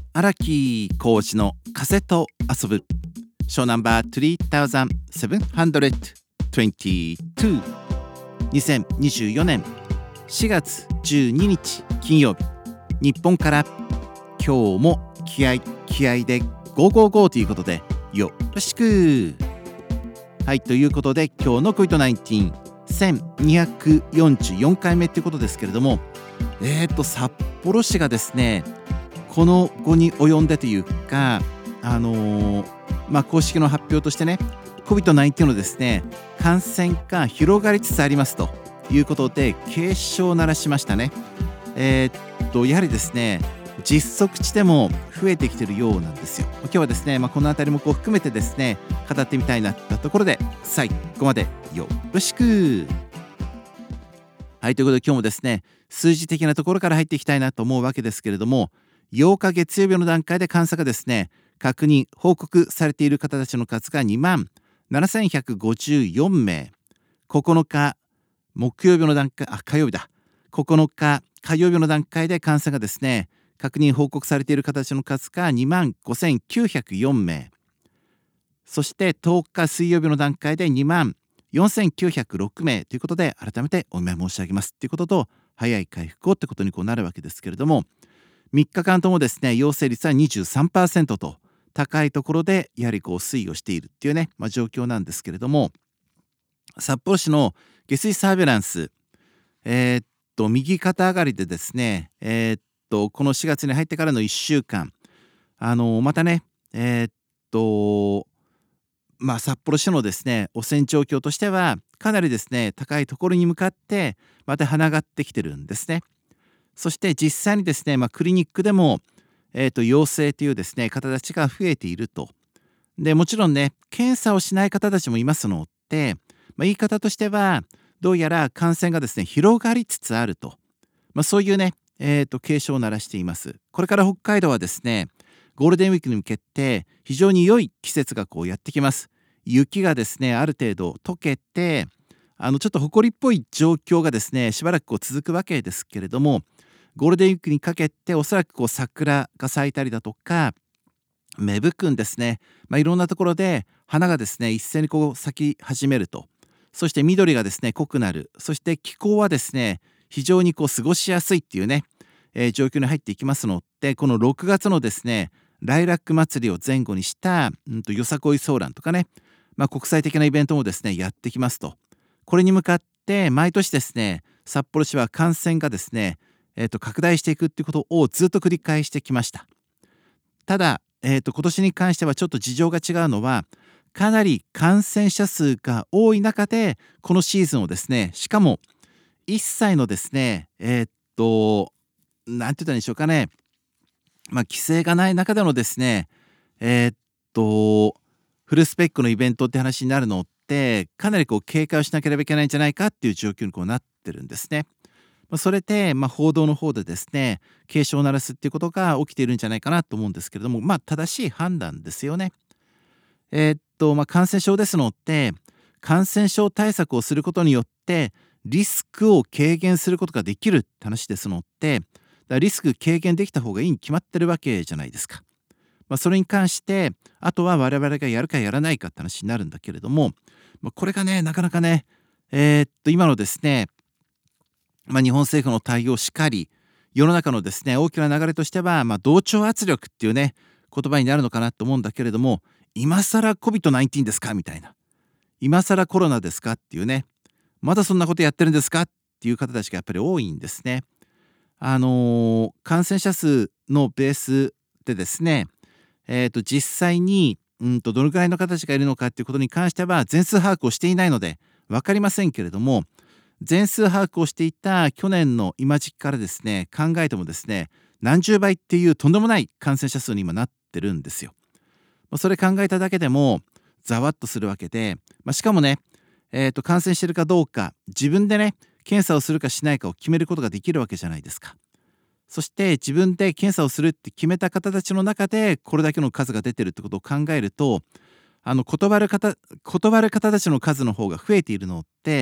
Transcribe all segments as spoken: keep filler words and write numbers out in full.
荒木浩二の風と遊ぶショーナンバーさんぜんななひゃくにじゅうに にせんにじゅうよねんしがつじゅうににち金曜日、日本から今日も気合い気合いでゴーゴーゴーということでよろしく。はい、ということで今日の コビッドナインティーン せんにひゃくよんじゅうよんかいめということですけれども、えーと札幌市がですねこの後に及んでというか、あのーまあ、公式の発表としてね コビッドナインティーン のですね感染が広がりつつありますということで警鐘を鳴らしましたね。えー、っとやはりですね実測値でも増えてきているようなんですよ。今日はですね、まあ、このあたりもこう含めてですね語ってみたいなとところで最後までよろしく。はい、ということで今日もですね数字的なところから入っていきたいなと思うわけですけれども、ようか月曜日の段階で監査がですね確認報告されている方たちの数がにまんななせんひゃくごじゅうよんめい、ここのか木曜日の段階あ火曜日だここのか火曜日の段階で監査がですね確認報告されている方たちの数がにまんごせんきゅうひゃくよんめい、そしてとおか水曜日の段階でにまんよんせんきゅうひゃくろくめいということで改めてお見舞い申し上げますということと、早い回復をってことにこうなるわけですけれども、みっかかんともですね陽性率は にじゅうさんパーセント と高いところでやはりこう推移をしているっていうね、まあ、状況なんですけれども、札幌市の下水サーベランス、えーっと右肩上がりでですね、えーっとこのしがつに入ってからのいっしゅうかん、あのまたねえーっとまあ札幌市のですね汚染状況としてはかなりですね高いところに向かってまた跳ね上がってきてるんですね。そして実際にですね、まあ、クリニックでも、えーと陽性というですね方たちが増えていると。でもちろんね検査をしない方たちもいますので、まあ、言い方としてはどうやら感染がですね広がりつつあると、まあ、そういうね、えーと警鐘を鳴らしています。これから北海道はですねゴールデンウィークに向けて非常に良い季節がこうやってきます。雪がですねある程度溶けて、あのちょっと埃っぽい状況がですねしばらくこう続くわけですけれども、ゴールデンウィークにかけておそらくこう桜が咲いたりだとか芽吹くんですね、まあ、いろんなところで花がですね一斉にこう咲き始めると、そして緑がですね濃くなる、そして気候はですね非常にこう過ごしやすいっていうね、えー状況に入っていきますので、このろくがつのですねライラック祭りを前後にした、うん、とよさこいソーランとかね、まあ、国際的なイベントもですねやってきますと。これに向かって毎年ですね札幌市は感染がですね、えー、と拡大していくっていうことをずっと繰り返してきました。ただ、えー、と今年に関してはちょっと事情が違うのは、かなり感染者数が多い中でこのシーズンをですね、しかも一切のですねえーっとなんて言ったらいいんでしょうかね、まあ規制がない中でのですねえーっとフルスペックのイベントって話になるのってかなりこう警戒をしなければいけないんじゃないかっていう状況にこうなってるんですね。まあそれで、まあ、報道の方でですね警鐘を鳴らすっていうことが起きているんじゃないかなと思うんですけれども、まあ正しい判断ですよね。えーっとまあ感染症ですので、感染症対策をすることによってリスクを軽減することができるって話ですので、だからリスク軽減できた方がいいに決まってるわけじゃないですか。まあ、それに関してあとは我々がやるかやらないかって話になるんだけれども、まあ、これがねなかなかねえーっと今のですね、まあ、日本政府の対応しかり、世の中のですね大きな流れとしては、まあ、同調圧力っていうね言葉になるのかなと思うんだけれども、今更 コビッドナインティーン ですかみたいな、今更コロナですかっていうね、まだそんなことやってるんですかっていう方たちがやっぱり多いんですね。あのー感染者数のベースでですね、えーと実際にうんとどのくらいの方たちがいるのかっていうことに関しては全数把握をしていないので分かりませんけれども、全数把握をしていた去年の今時期からですね考えてもですね何十倍っていうとんでもない感染者数に今なってるんですよ。まあそれ考えただけでもざわっとするわけで、まあ、しかもね、えーと感染してるかどうか自分でね検査をするかしないかを決めることができるわけじゃないですか。そして自分で検査をするって決めた方たちの中でこれだけの数が出てるってことを考えると、あの断る方断る方たちの数の方が増えているのって、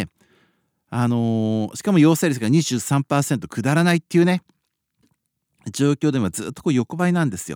あのーしかも陽性率が にじゅうさんパーセント くだらないっていうね状況ではずっとこう横ばいなんですよ。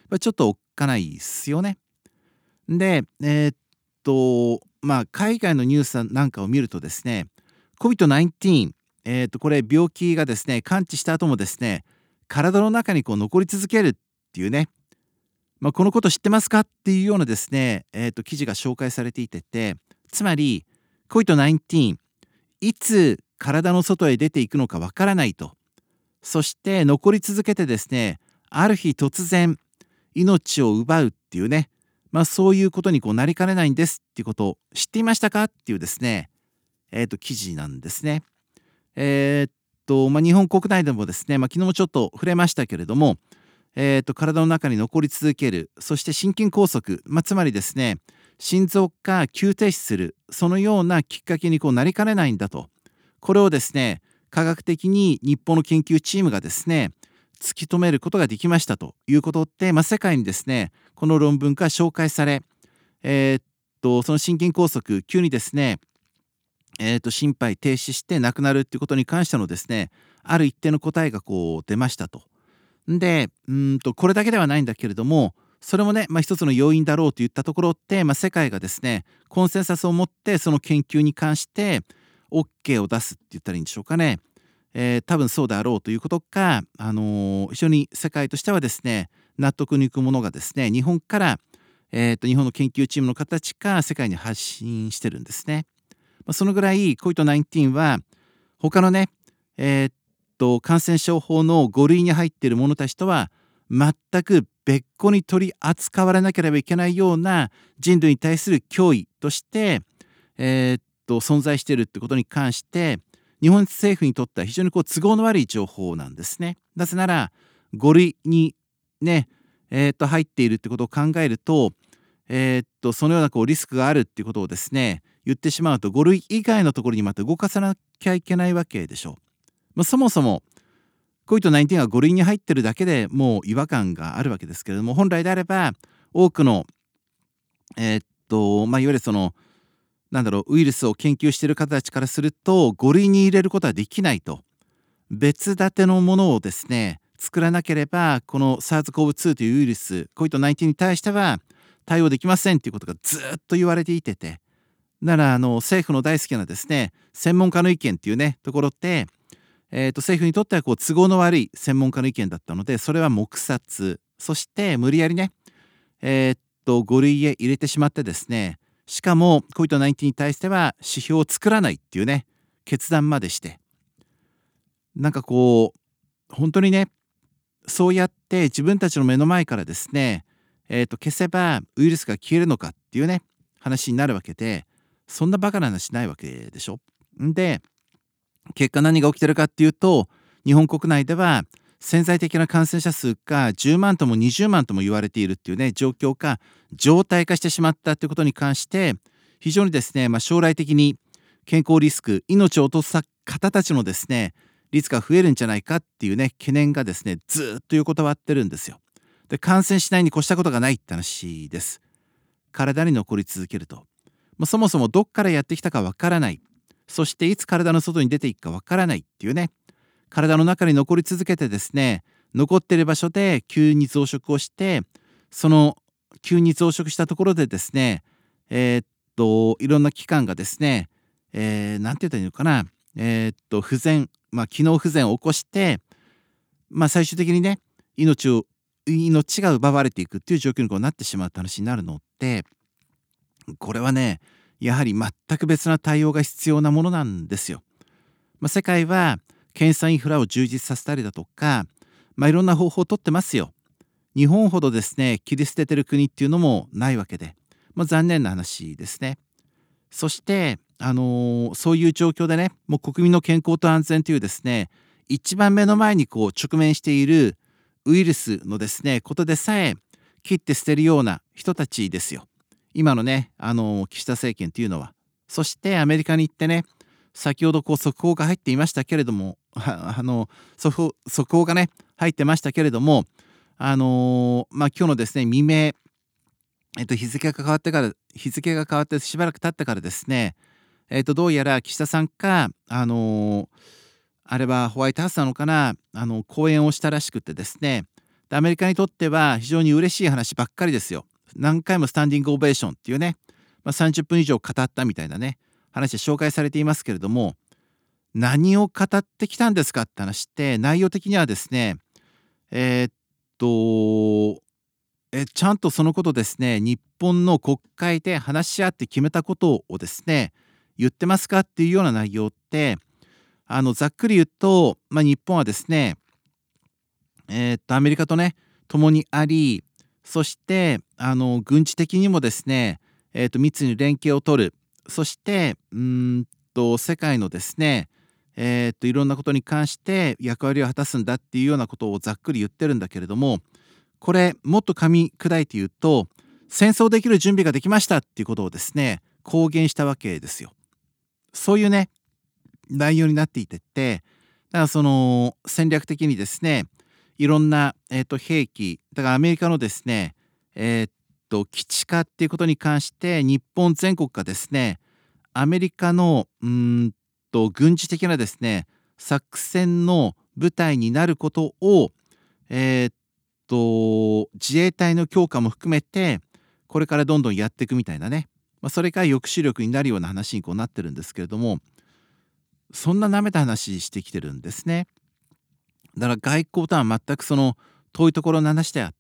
まあ、ちょっとおっかないですよね。で、えーっと、まあ、海外のニュースなんかを見るとですね、コビッドナインティーン、えーっと、これ病気がですね、完治した後もですね、体の中にこう残り続けるっていうね、まあ、このこと知ってますかっていうようなですね、えーっと、記事が紹介されていてて、つまり、コビッドナインティーン、いつ体の外へ出ていくのかわからないと。そして残り続けてですね、ある日突然命を奪うっていうね、まあ、そういうことにこうなりかねないんですっていうことを知っていましたかっていうですね、えー、と記事なんですね。えーっとまあ、日本国内でもですね、まあ、昨日もちょっと触れましたけれども、えー、と体の中に残り続ける、そして心筋梗塞、まあ、つまりですね、心臓が急停止する、そのようなきっかけにこうなりかねないんだと。これをですね、科学的に日本の研究チームがですね、突き止めることができましたということで、まあ、世界にですね、この論文が紹介され、えーっとその心筋梗塞、急にですね、えーっと心肺停止して亡くなるっていうことに関してのですね、ある一定の答えがこう出ましたと。で、うーんとこれだけではないんだけれども、それもね、まあ、一つの要因だろうといったところって、まあ、世界がですね、コンセンサスを持ってその研究に関して オーケー を出すって言ったらいいんでしょうかね。えー多分そうであろうということか、あのー非常に世界としてはですね、納得のいくものがですね、日本から、えーと日本の研究チームの形か世界に発信してるんですね。まあ、そのぐらい コビッドナインティーン は他のね、えーっと感染症法のご類に入っている者たちとは全く別個に取り扱われなければいけないような人類に対する脅威として、えーっと存在しているってことに関して日本政府にとっては非常にこう都合の悪い情報なんですね。なぜならご類にね、えーっと入っているってことを考えると、えーっとそのようなこうリスクがあるっていうことをですね言ってしまうとご類以外のところにまた動かさなきゃいけないわけでしょう。まあ、そもそも コビッドナインティーン がご類に入ってるだけでもう違和感があるわけですけれども、本来であれば多くのえーっとまあいわゆるそのなんだろうウイルスを研究している方たちからするとご類に入れることはできないと、別立てのものをですね作らなければこの サーズコーブツー というウイルス コビッドナインティーン に対しては対応できませんということがずっと言われていてて、ならあの政府の大好きなですね専門家の意見っていうねところって、えー、と政府にとってはこう都合の悪い専門家の意見だったので、それは黙殺、そして無理やりね、えー、とご類へ入れてしまってですね、しかも コビッドナインティーン に対しては指標を作らないっていうね決断までして、なんかこう本当にねそうやって自分たちの目の前からですね、えー、と消せばウイルスが消えるのかっていうね話になるわけで、そんなバカな話ないわけでしょ。んで結果何が起きてるかっていうと、日本国内では潜在的な感染者数がじゅうまんともにじゅうまんとも言われているっていうね状況か状態化してしまったということに関して非常にですね、まあ、将来的に健康リスク、命を落とす方たちのですねリスクが増えるんじゃないかっていうね懸念がですねずっと横たわってるんですよ。で感染しないに越したことがないって話です。体に残り続けると、まあ、そもそもどっからやってきたかわからない、そしていつ体の外に出ていくかわからないっていうね、体の中に残り続けてですね残っている場所で急に増殖をして、その急に増殖したところでですねえーっといろんな器官がですね、えー、なんて言ったらいいのかな、えーっと不全、まあ、機能不全を起こして、まあ、最終的にね命を命が奪われていくっていう状況にこうなってしまうって話になるので、これはねやはり全く別な対応が必要なものなんですよ。まあ、世界は検査インフラを充実させたりだとか、まあ、いろんな方法をとってますよ。日本ほどですね切り捨ててる国っていうのもないわけで、まあ、残念な話ですね。そして、あのーそういう状況でねもう国民の健康と安全というですね一番目の前にこう直面しているウイルスのですねことでさえ切って捨てるような人たちですよ、今のね、あのー岸田政権というのは。そしてアメリカに行ってね、先ほどこう速報が入っていましたけれども、ああの速報速報がね入ってましたけれども、あのーまあ今日のですね未明、えっと、日付が変わってから日付が変わってしばらく経ってからですね、えっと、どうやら岸田さんか、あのーあれはホワイトハウスなのかな、あの講演をしたらしくてですね、 でアメリカにとっては非常に嬉しい話ばっかりですよ。何回もスタンディングオベーションっていうね、まあ、さんじゅっぷん以上語ったみたいなね話で紹介されていますけれども、何を語ってきたんですかって話って内容的にはですね、えーっとえちゃんとそのことですね、日本の国会で話し合って決めたことをですね言ってますかっていうような内容って、あのざっくり言うと、まあ、日本はですね、えーっとアメリカとね共にあり、そしてあの軍事的にもですね、えーっと密に連携を取る、そしてうーんと世界のですね、えーっといろんなことに関して役割を果たすんだっていうようなことをざっくり言ってるんだけれども、これもっと噛み砕いて言うと、戦争できる準備ができましたっていうことをですね公言したわけですよ。そういうね内容になっていてって、だからその戦略的にですねいろんな、えー、と兵器だからアメリカのですね、えー、と基地化っていうことに関して日本全国がですねアメリカのうーんと軍事的なですね作戦の舞台になることを、えー、と自衛隊の強化も含めてこれからどんどんやっていくみたいなね、まあ、それが抑止力になるような話にこうなってるんですけれども、そんな舐めた話してきてるんですね。だから外交とは全くその遠いところの話であって、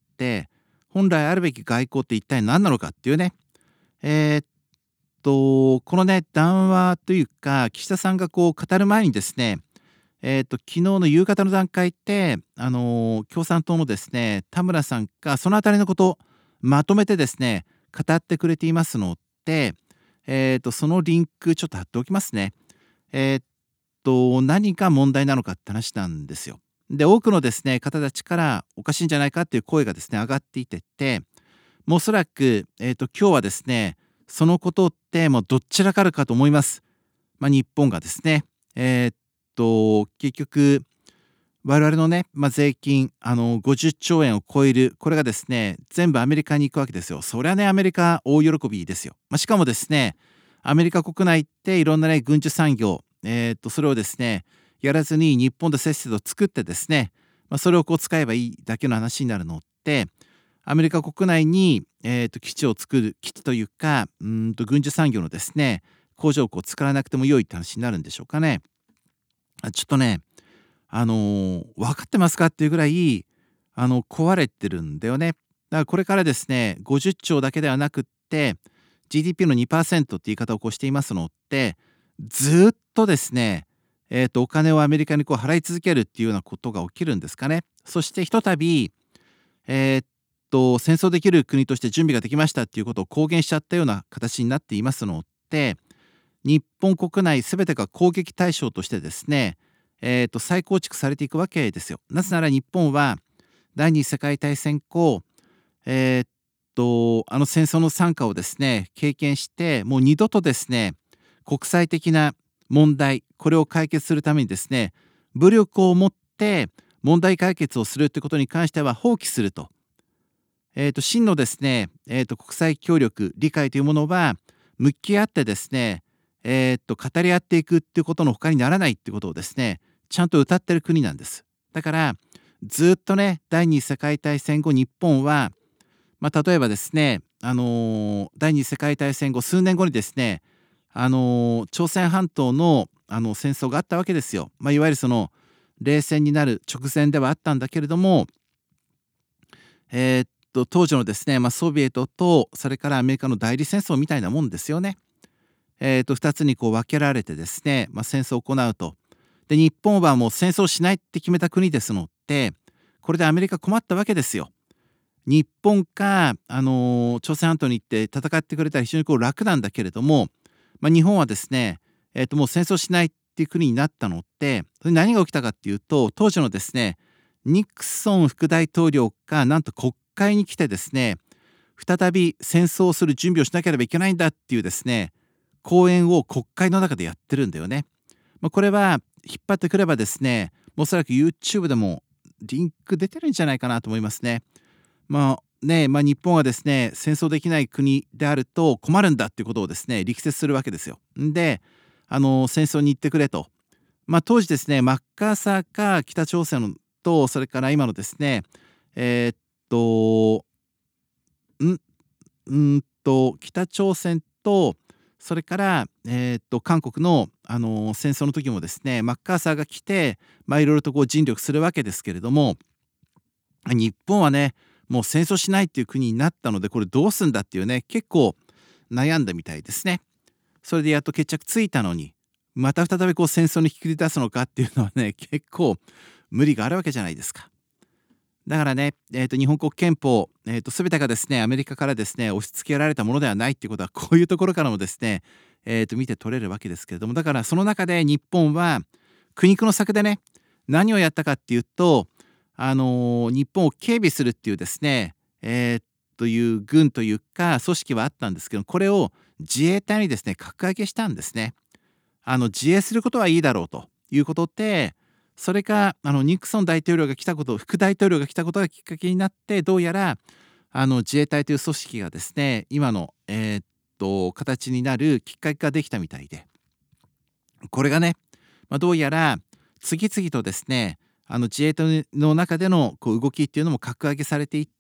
本来あるべき外交って一体何なのかっていうね、えーっとこのね談話というか岸田さんがこう語る前にですね、えーっと昨日の夕方の段階ってあのー共産党のですね田村さんがそのあたりのことをまとめてですね語ってくれていますので、えーっとそのリンクちょっと貼っておきますね。えーっと何が問題なのかって話なんですよ。で多くのですね方たちからおかしいんじゃないかっていう声がですね上がっていてって、もうおそらく、えー、と今日はですねそのことってもうどっちらかるかと思います。まあ、日本がですね、えーっと結局我々のね、まあ、税金あのごじゅっちょうえんを超えるこれがですね全部アメリカに行くわけですよ。そりゃねアメリカ大喜びですよ。まあ、しかもですねアメリカ国内っていろんなね軍需産業、えー、とそれをですねやらずに日本でせっせと作ってですね、まあ、それをこう使えばいいだけの話になるのってアメリカ国内に、えー、と基地を作る基地というかうーんと軍需産業のですね工場をこう作らなくても良いって話になるんでしょうかね。あちょっとねあのー分かってますかっていうぐらいあの壊れてるんだよね。だからこれからですねごじゅっちょうだけではなくって ジーディーピー の にパーセント って言い方をこうしていますのってずっとですねえーとお金をアメリカにこう払い続けるっていうようなことが起きるんですかね。そしてひとたびえーっと戦争できる国として準備ができましたっていうことを公言しちゃったような形になっていますので、日本国内すべてが攻撃対象としてですね、えーっと再構築されていくわけですよ。なぜなら日本は第二次世界大戦後、えーっとあの戦争の惨禍をですね経験して、もう二度とですね国際的な問題これを解決するためにですね武力を持って問題解決をするということに関しては放棄すると。えー、と真のですね、えー、と国際協力理解というものは向き合ってですね、えー、と語り合っていくっていうことの他にならないっていうことをですねちゃんと謳ってる国なんです。だからずっとね第二次世界大戦後日本は、まあ、例えばですね、あのー第二次世界大戦後数年後にですね、あのー朝鮮半島のあの戦争があったわけですよ。まあ、いわゆるその冷戦になる直前ではあったんだけれども、えーっと当時のですね、まあ、ソビエトとそれからアメリカの代理戦争みたいなもんですよね。えーっとふたつにこう分けられてですね、まあ、戦争を行うと。で日本はもう戦争しないって決めた国ですので、これでアメリカ困ったわけですよ。日本か、あのー朝鮮半島に行って戦ってくれたら非常にこう楽なんだけれども、まあ、日本はですね、えーっともう戦争しないっていう国になったので、それ何が起きたかっていうと、当時のですねニクソン副大統領がなんと国会に来てですね再び戦争をする準備をしなければいけないんだっていうですね講演を国会の中でやってるんだよね。まあ、これは引っ張ってくればですねおそらく YouTube でもリンク出てるんじゃないかなと思いますね。まあねまあ、日本はですね戦争できない国であると困るんだっていうことをですね力説するわけですよ。であの戦争に行ってくれと。まあ、当時ですねマッカーサーか北朝鮮のとそれから今のですね、 えーっとんうんと北朝鮮とそれから、えーっと韓国の、あの戦争の時もですね、マッカーサーが来て、まあ、いろいろとこう尽力するわけですけれども、日本はね、もう戦争しないっていう国になったので、これどうすんだっていうね、結構悩んだみたいですね。それでやっと決着ついたのに、また再びこう戦争に引き出すのかっていうのはね、結構無理があるわけじゃないですか。だからね、えーと日本国憲法、えーと全てがですね、アメリカからですね、押し付けられたものではないっていうことは、こういうところからもですね、えーと見て取れるわけですけれども、だからその中で日本は苦肉の策でね、何をやったかっていうと、あのー日本を警備するっていうですね、えーという軍というか組織はあったんですけど、これを自衛隊にですね、格上げしたんですね。あの自衛することはいいだろうということで、それがあのニクソン大統領が来たこと、副大統領が来たことがきっかけになって、どうやらあの自衛隊という組織がですね、今の、えーっと形になるきっかけができたみたいで、これがね、まあ、どうやら次々とですね、あの自衛隊の中でのこう動きっていうのも格上げされていって、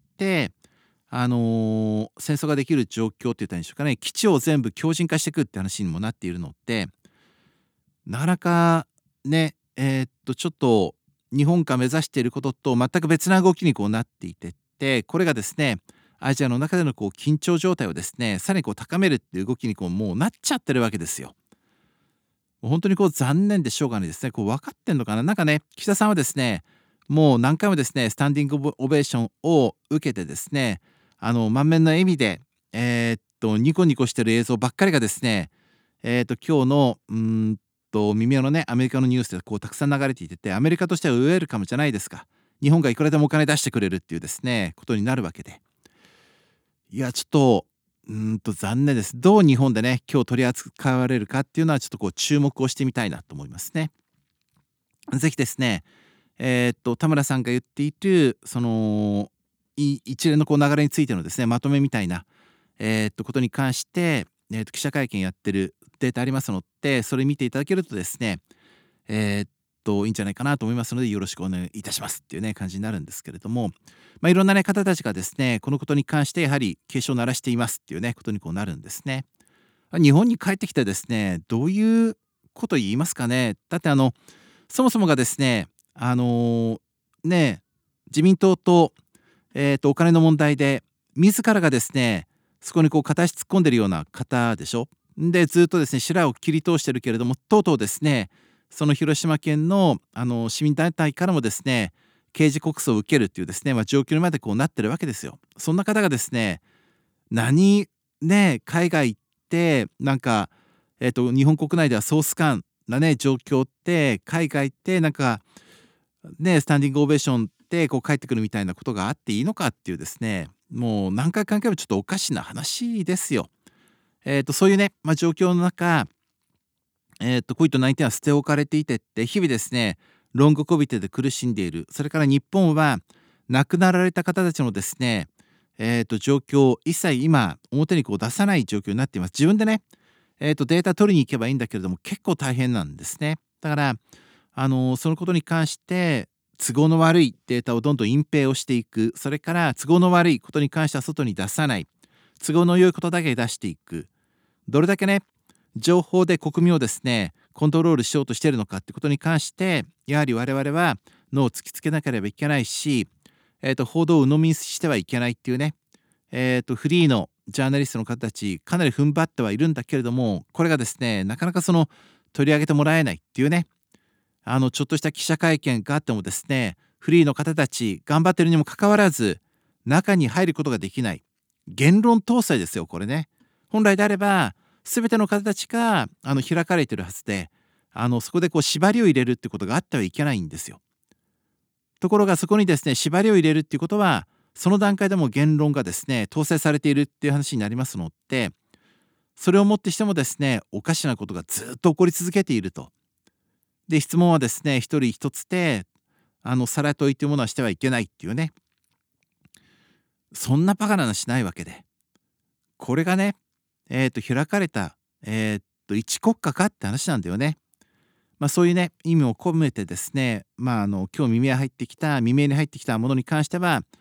あのー戦争ができる状況って言ったらいいんでしょうかね、基地を全部強靭化していくって話にもなっているので、なかなかね、えーっとちょっと日本が目指していることと全く別な動きにこうなっていてって、これがですね、アジアの中でのこう緊張状態をですね、さらにこう高めるっていう動きにこうもうなっちゃってるわけですよ。もう本当にこう残念でしょうがないですね。こう分かってんのかな。なんかね、岸田さんはですね、もう何回もですね、スタンディングオベーションを受けてですね、あの満面の笑みで、えーっとニコニコしてる映像ばっかりがですね、えーっと今日のうーんと未明のね、アメリカのニュースでこうたくさん流れていてて、アメリカとしてはウェルカムじゃないですか。日本がいくらでもお金出してくれるっていうですね、ことになるわけで。いや、ちょっと、うーんと残念です。どう日本でね、今日取り扱われるかっていうのはちょっとこう注目をしてみたいなと思いますね。ぜひですね、えーっと田村さんが言っているそのい一連のこう流れについてのですね、まとめみたいな、えーっとことに関して、えーっと記者会見やってるデータありますので、それ見ていただけるとですね、えーっといいんじゃないかなと思いますので、よろしくお願いいたしますっていうね感じになるんですけれども、まあ、いろんなね方たちがですね、このことに関してやはり警鐘を鳴らしていますっていうねことにこうなるんですね。日本に帰ってきてですね、どういうこと言いますかね。だってあのそもそもがですね、あのね、自民党と、えーとお金の問題で自らがですね、そこにこう片足突っ込んでるような方でしょ。でずっとですね白を切り通してるけれども、とうとうですね、その広島県のあの市民団体からもですね、刑事告訴を受けるっていうですね、まあ、状況にまでこうなってるわけですよ。そんな方がですね、何ね、海外行ってなんか、えーと日本国内ではソース感なね状況って、海外行ってなんかね、スタンディングオベーションってこう帰ってくるみたいなことがあっていいのかっていうですね、もう何回考えもちょっとおかしな話ですよ。えーとそういうね、まあ、状況の中、えーとコビッドナインティーン は捨て置かれていてって、日々ですねロングコビッドで苦しんでいる。それから日本は亡くなられた方たちのですね、えーと状況を一切今表にこう出さない状況になっています。自分でね、えーとデータ取りに行けばいいんだけれども、結構大変なんですね。だからあのそのことに関して都合の悪いデータをどんどん隠蔽をしていく。それから都合の悪いことに関しては外に出さない。都合の良いことだけ出していく。どれだけね、情報で国民をですねコントロールしようとしているのかってことに関して、やはり我々は脳を突きつけなければいけないし、えーと報道を鵜呑みにしてはいけないっていうね、えーとフリーのジャーナリストの方たちかなり踏ん張ってはいるんだけれども、これがですねなかなかその取り上げてもらえないっていうね、あのちょっとした記者会見があってもですね、フリーの方たち頑張ってるにもかかわらず中に入ることができない。言論統制ですよこれね。本来であれば全ての方たちがあの開かれてるはずで、あのそこでこう縛りを入れるってことがあってはいけないんですよ。ところがそこにですね縛りを入れるっていうことは、その段階でも言論がですね統制されているっていう話になりますので、それをもってしてもですねおかしなことがずっと起こり続けていると。で質問はですね一人一つで、あのさら問いというものはしてはいけないっていうね、そんなバカな話ないわけで、これがね、えー、と開かれた、えー、と一国家かって話なんだよね。まあ、そういうね意味を込めてですね、まあ、あの今日未明入ってきた未明に入ってきたものに関しては、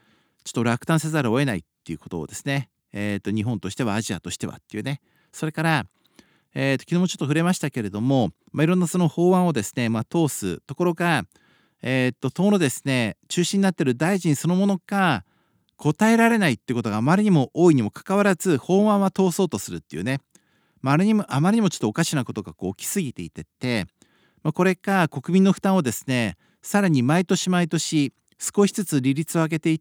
ちょっと落胆せざるを得ないっていうことをですね、えー、と日本としてはアジアとしてはっていうね、それから、えー、と昨日もちょっと触れましたけれども、まあ、いろんなその法案をですね、まあ、通すところが、えー、と党のですね中心になっている大臣そのものが答えられないっていうことがあまりにも多いにもかかわらず、法案は通そうとするっていうね、まあ、あれにもあまりにもちょっとおかしなことがこう起きすぎていてって、まあ、これか国民の負担をですねさらに毎年毎年少しずつ利率を上げていって、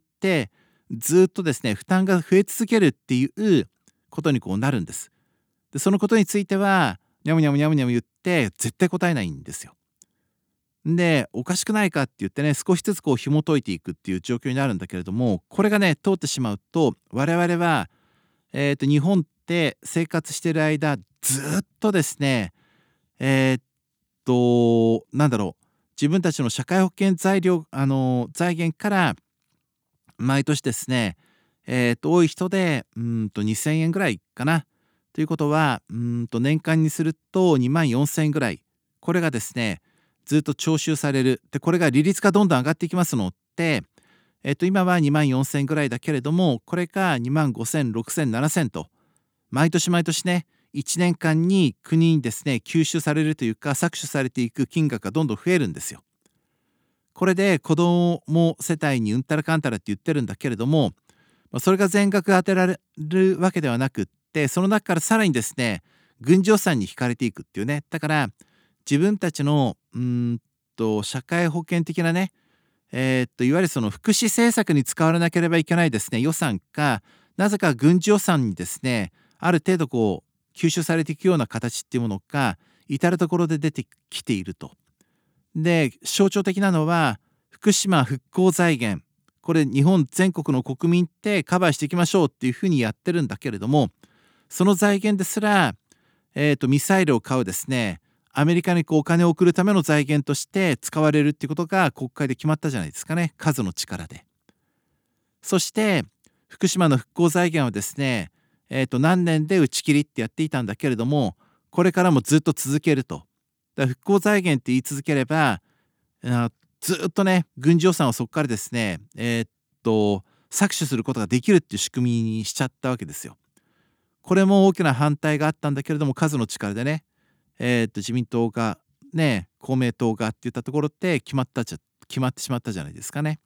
ずっとですね負担が増え続けるっていうことにこうなるんです。でそのことについてはにゃむにゃむにゃむにゃむ言って絶対答えないんですよ。でおかしくないかって言ってね、少しずつこう紐解いていくっていう状況になるんだけれども、これがね通ってしまうと、我々は、えー、と日本って生活している間ずっとですね、えーっとなんだろう、自分たちの社会保険材料あの財源から毎年ですね、えーっと多い人でうーんとにせんえんぐらいかな。ということはうーんと年間にするとにまんよんせんえんぐらい、これがですねずっと徴収される。でこれが利率がどんどん上がっていきますので、えっと今はにまんよんせんえんぐらいだけれども、これがにまんごせんろくせんななせんと毎年毎年ねいちねんかんに国にですね吸収されるというか搾取されていく金額がどんどん増えるんですよ。これで子ども世帯にうんたらかんたらって言ってるんだけれども、まあそれが全額当てられるわけではなくって、その中からさらにですね軍事予算に引かれていくっていうね。だから自分たちのうーんと社会保険的なね、えーっといわゆるその福祉政策に使われなければいけないですね予算が、なぜか軍事予算にですねある程度こう吸収されていくような形っていうものが至る所で出てきていると。で象徴的なのは福島復興財源、これ日本全国の国民ってカバーしていきましょうっていうふうにやってるんだけれども、その財源ですら、えー、とミサイルを買うですねアメリカにこうお金を送るための財源として使われるっていうことが国会で決まったじゃないですかね、数の力で。そして福島の復興財源はですね、えー、と何年で打ち切りってやっていたんだけれども、これからもずっと続けると。だから復興財源って言い続ければ、あずっとね軍事予算をそこからですねえーっと搾取することができるっていう仕組みにしちゃったわけですよ。これも大きな反対があったんだけれども、数の力でね、えーっと自民党がね公明党がって言ったところって決まったじゃ決まってしまったじゃないですかね。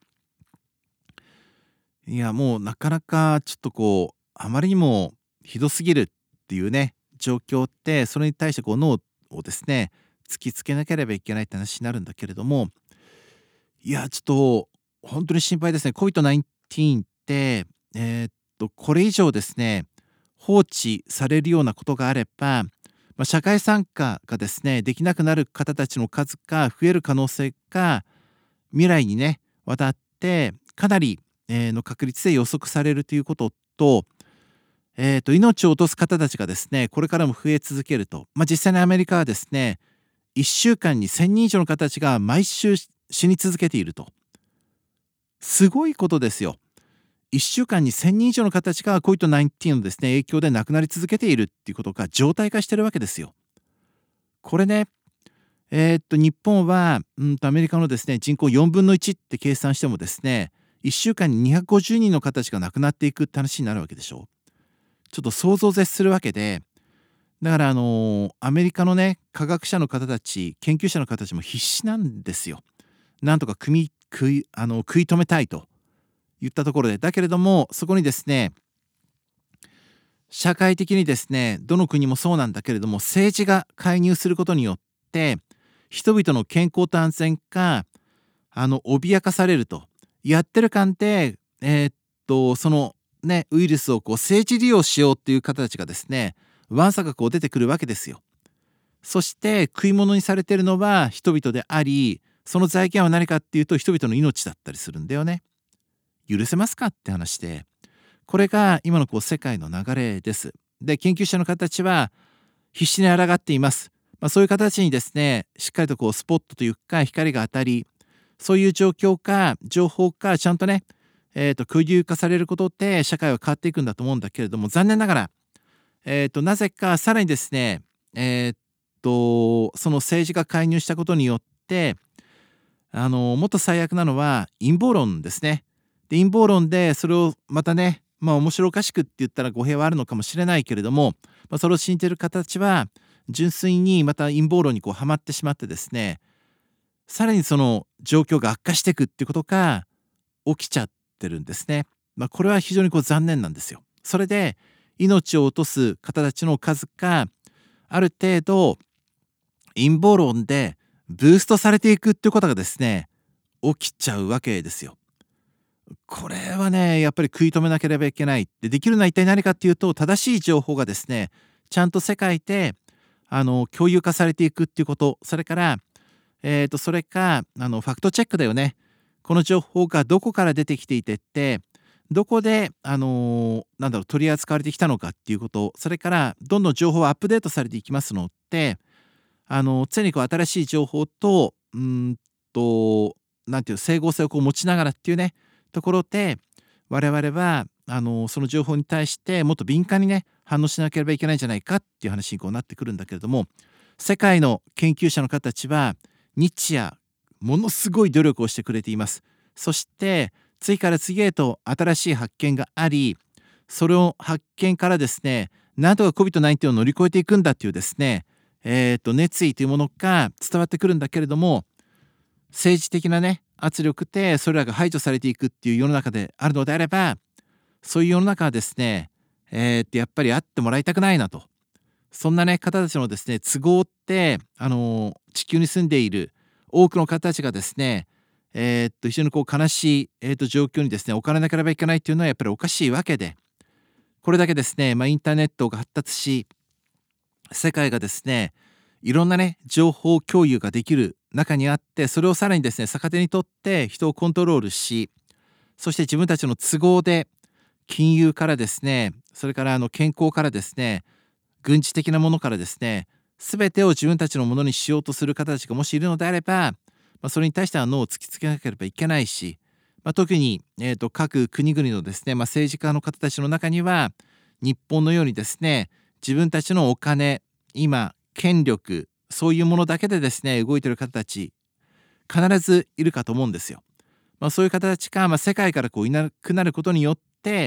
いやもうなかなかちょっとこうあまりにもひどすぎるっていうね状況って、それに対してこう脳をですね突きつけなければいけないって話になるんだけれども、いやちょっと本当に心配ですね。 コビッドナインティーン ってえーっとこれ以上ですね放置されるようなことがあれば、まあ、社会参加がですねできなくなる方たちの数が増える可能性が未来にねわたってかなり、えーの確率で予測されるということと、えーと命を落とす方たちがですねこれからも増え続けると。まあ、実際にアメリカはですねいっしゅうかんにせんにん以上の方たちが毎週死に続けていると。すごいことですよ。いっしゅうかんにせんにん以上の方たちが コビッドナインティーン のですね影響で亡くなり続けているっていうことが常態化してるわけですよ。これね、えーっと日本はうんとアメリカのですね人口よんぶんのいちって計算してもですねいっしゅうかんににひゃくごじゅうにんの方たちが亡くなっていくって話になるわけでしょ。ちょっと想像を絶するわけで、だからあのーアメリカのね科学者の方たち研究者の方たちも必死なんですよ。なんとか組み食いあの食い止めたいと言ったところで、だけれどもそこにですね社会的にですねどの国もそうなんだけれども政治が介入することによって人々の健康と安全があの脅かされると。やってる感でえーっとそのねウイルスをこう政治利用しようっていう方たちがですねわんさかこう出てくるわけですよ。そして食い物にされているのは人々であり、その財源は何かっていうと人々の命だったりするんだよね。許せますかって話で、これが今のこう世界の流れです。で研究者の方たちは必死に抗っています。まあ、そういう形にですねしっかりとこうスポットというか光が当たり、そういう状況か情報かちゃんとね、えー、と共有化されることで社会は変わっていくんだと思うんだけれども、残念ながら、えー、となぜかさらにですねえー、とその政治が介入したことによって、あのもっと最悪なのは陰謀論ですね。 で陰謀論でそれをまたね、まあ面白おかしくって言ったら語弊はあるのかもしれないけれども、まあ、それを信じている方たちは純粋にまた陰謀論にこうはまってしまってですね、さらにその状況が悪化していくっていうことが起きちゃってるんですね。まあ、これは非常にこう残念なんですよ。それで命を落とす方たちの数がある程度陰謀論でブーストされていくっていうことがですね、起きちゃうわけですよ。これはね、やっぱり食い止めなければいけない。で、できるのは一体何かっていうと、正しい情報がですね、ちゃんと世界であの共有化されていくっていうこと、それから、えー、とそれかあのファクトチェックだよね。この情報がどこから出てきていてって、どこで、あのーなんだろう取り扱われてきたのかっていうこと、それからどんどん情報はアップデートされていきますので、あの常にこう新しい情報とうーんとなんていう整合性をこう持ちながらっていうねところで、我々はあのその情報に対してもっと敏感にね反応しなければいけないんじゃないかっていう話にこうなってくるんだけれども、世界の研究者の方たちは日夜ものすごい努力をしてくれています。そして次から次へと新しい発見があり、それを発見からですね、なんとか コビッドナインティーン を乗り越えていくんだっていうですね、えー、と熱意というものが伝わってくるんだけれども、政治的なね圧力でそれらが排除されていくっていう世の中であるのであれば、そういう世の中はですね、えー、とやっぱりあってもらいたくないなと。そんなね方たちのですね都合って、あのー地球に住んでいる多くの方たちがですね、えー、っと非常にこう悲しい、えー、っと状況にですね置かれなければいけないっていうのはやっぱりおかしいわけで、これだけですね、まあ、インターネットが発達し、世界がですねいろんなね情報共有ができる中にあって、それをさらにですね逆手にとって人をコントロールし、そして自分たちの都合で金融からですね、それからあの健康からですね、軍事的なものからですね、全てを自分たちのものにしようとする方たちがもしいるのであれば、まあ、それに対してはノーを突きつけなければいけないし、まあ、特に、えー、と各国々のですね、まあ、政治家の方たちの中には日本のようにですね、自分たちのお金、今権力、そういうものだけでですね動いている方たち必ずいるかと思うんですよ。まあ、そういう方たちが、まあ、世界からこういなくなることによって、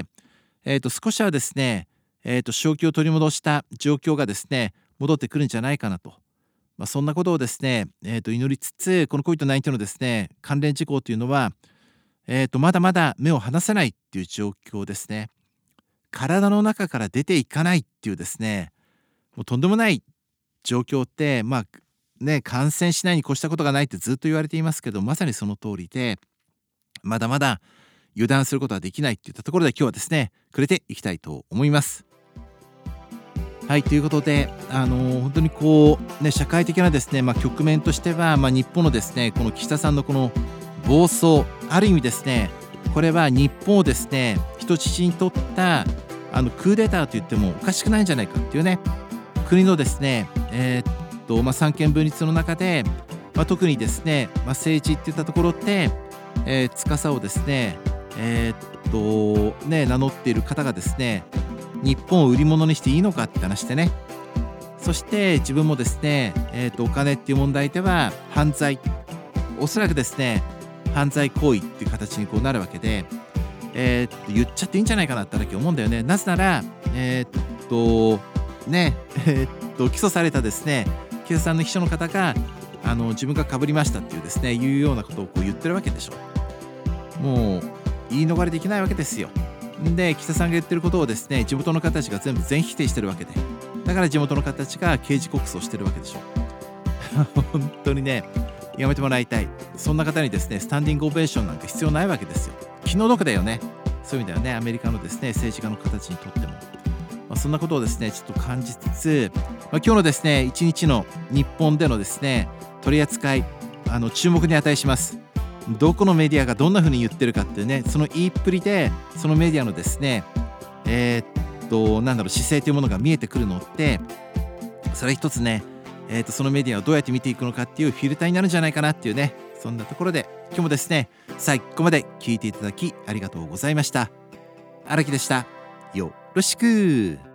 えー、と少しはですね、えー、と正気を取り戻した状況がですね戻ってくるんじゃないかなと、まあ、そんなことをですね、えー、と祈りつつ、この コビッドナインティーン のですね関連事項というのは、えー、とまだまだ目を離せないっていう状況ですね。体の中から出ていかないっていうですね、もうとんでもない状況って、まあね、感染しないに越したことがないってずっと言われていますけど、まさにその通りで、まだまだ油断することはできないっていったところで、今日はですね触れていきたいと思います。はい、ということで、あのー本当にこうね社会的なですね、まあ、局面としては、まあ、日本のですねこの岸田さんのこの暴走、ある意味ですね、これは日本をですね人質に取ったあのクーデターと言ってもおかしくないんじゃないかっていうね、国のですね、えーっとまあ、三権分立の中で、まあ、特にですね、まあ、政治っていったところで、えー、司をですね、えーっとね名乗っている方がですね、日本を売り物にしていいのかって話でね、そして自分もですね、えー、とお金っていう問題では犯罪、おそらくですね犯罪行為っていう形にこうなるわけで、えー、と言っちゃっていいんじゃないかなって思うんだよね。なぜならえー、っとねえー、っと起訴されたですね警察さんの秘書の方があの自分が被りましたっていうですねいうようなことをこう言ってるわけでしょ。もう言い逃れできないわけですよ。で、岸田さんが言ってることをですね地元の方たちが全部全否定してるわけで、だから地元の方たちが刑事告訴をしてるわけでしょ。本当にねやめてもらいたい。そんな方にですねスタンディングオベーションなんか必要ないわけですよ。気の毒だよね。そういう意味ではね、アメリカのですね政治家の方たちにとっても、まあ、そんなことをですねちょっと感じつつ、まあ、今日のですね一日の日本でのですね取り扱い、あの注目に値します。どこのメディアがどんな風に言ってるかっていうね、その言いっぷりでそのメディアのですねえー、っとなんだろう姿勢というものが見えてくるのって、それ一つね、えー、っとそのメディアをどうやって見ていくのかっていうフィルターになるんじゃないかなっていうね、そんなところで今日もですね最後まで聞いていただきありがとうございました。荒木でした。よろしく。